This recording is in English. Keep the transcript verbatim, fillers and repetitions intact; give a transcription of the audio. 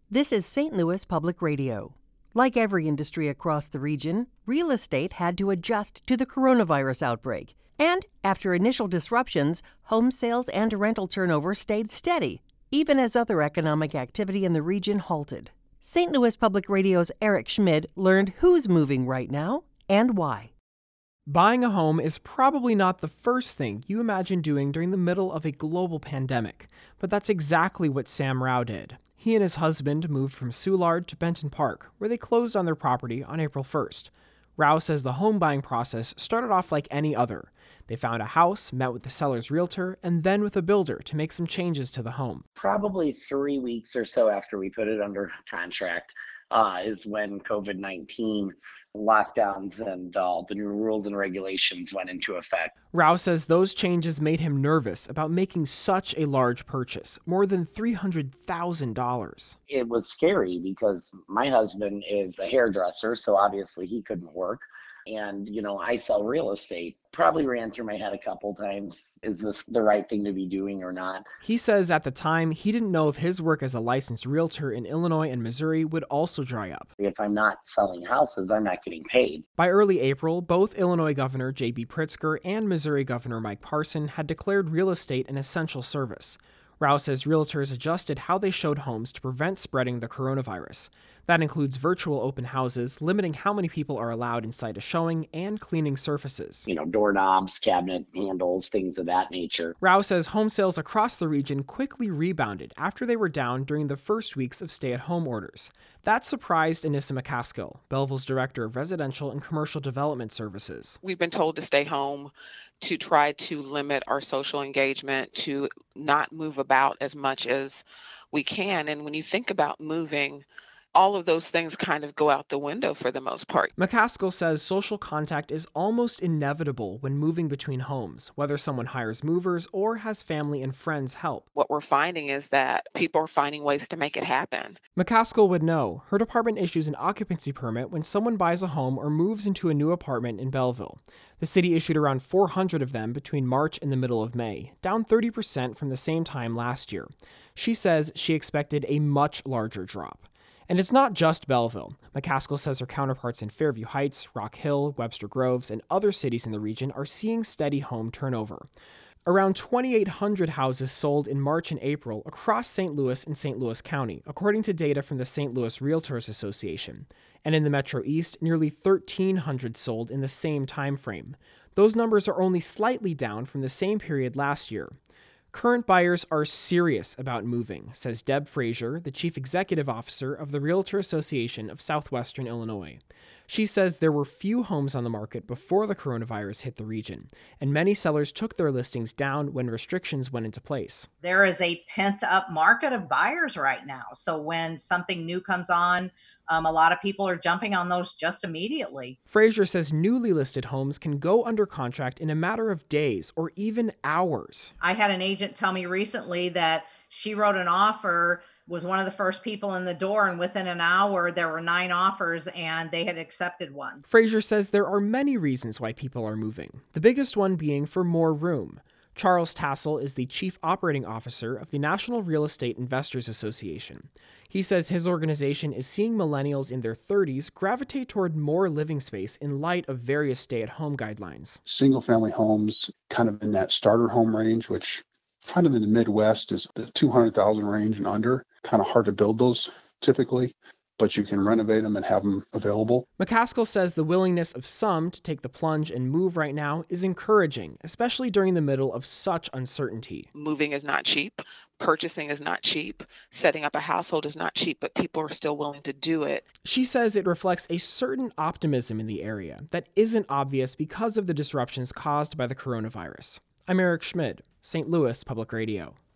This is Saint Louis Public Radio. Like every industry across the region, real estate had to adjust to the coronavirus outbreak. And after initial disruptions, home sales and rental turnover stayed steady, even as other economic activity in the region halted. Saint Louis Public Radio's Eric Schmid learned who's moving right now and why. Buying a home is probably not the first thing you imagine doing during the middle of a global pandemic, but that's exactly what Sam Rao did. He and his husband moved from Soulard to Benton Park, where they closed on their property on April first. Rao says the home buying process started off like any other. They found a house, met with the seller's realtor, and then with a builder to make some changes to the home. Probably three weeks or so after we put it under contract uh, is when COVID nineteen lockdowns and all uh, the new rules and regulations went into effect. Rao says those changes made him nervous about making such a large purchase, more than three hundred thousand dollars. It was scary because my husband is a hairdresser, so obviously he couldn't work. And, you know, I sell real estate. Probably ran through my head a couple times. Is this the right thing to be doing or not? He says at the time, he didn't know if his work as a licensed realtor in Illinois and Missouri would also dry up. If I'm not selling houses, I'm not getting paid. By early April, both Illinois Governor J B Pritzker and Missouri Governor Mike Parson had declared real estate an essential service. Rao says realtors adjusted how they showed homes to prevent spreading the coronavirus. That includes virtual open houses, limiting how many people are allowed inside a showing, and cleaning surfaces. You know, doorknobs, cabinet handles, things of that nature. Rao says home sales across the region quickly rebounded after they were down during the first weeks of stay-at-home orders. That surprised Anissa McCaskill, Belleville's Director of Residential and Commercial Development Services. We've been told to stay home, to try to limit our social engagement, to not move about as much as we can. And when you think about moving, all of those things kind of go out the window for the most part. McCaskill says social contact is almost inevitable when moving between homes, whether someone hires movers or has family and friends help. What we're finding is that people are finding ways to make it happen. McCaskill would know. Her department issues an occupancy permit when someone buys a home or moves into a new apartment in Belleville. The city issued around four hundred of them between March and the middle of May, down thirty percent from the same time last year. She says she expected a much larger drop. And it's not just Belleville. McCaskill says her counterparts in Fairview Heights, Rock Hill, Webster Groves, and other cities in the region are seeing steady home turnover. Around twenty-eight hundred houses sold in March and April across Saint Louis and Saint Louis County, according to data from the Saint Louis Realtors Association. And in the Metro East, nearly thirteen hundred sold in the same time frame. Those numbers are only slightly down from the same period last year. Current buyers are serious about moving, says Deb Frazier, the chief executive officer of the Realtor Association of Southwestern Illinois. She says there were few homes on the market before the coronavirus hit the region, and many sellers took their listings down when restrictions went into place. There is a pent-up market of buyers right now. So when something new comes on, um, a lot of people are jumping on those just immediately. Frazier says newly listed homes can go under contract in a matter of days or even hours. I had an agent tell me recently that she wrote an offer, was one of the first people in the door, and within an hour there were nine offers and they had accepted one. Frazier says there are many reasons why people are moving, the biggest one being for more room. Charles Tassel is the chief operating officer of the National Real Estate Investors Association. He says his organization is seeing millennials in their thirties gravitate toward more living space in light of various stay-at-home guidelines. Single-family homes kind of in that starter home range, which kind of in the Midwest is the two hundred thousand range and under. Kind of hard to build those typically, but you can renovate them and have them available. McCaskill says the willingness of some to take the plunge and move right now is encouraging, especially during the middle of such uncertainty. Moving is not cheap. Purchasing is not cheap. Setting up a household is not cheap, but people are still willing to do it. She says it reflects a certain optimism in the area that isn't obvious because of the disruptions caused by the coronavirus. I'm Eric Schmid, Saint Louis Public Radio.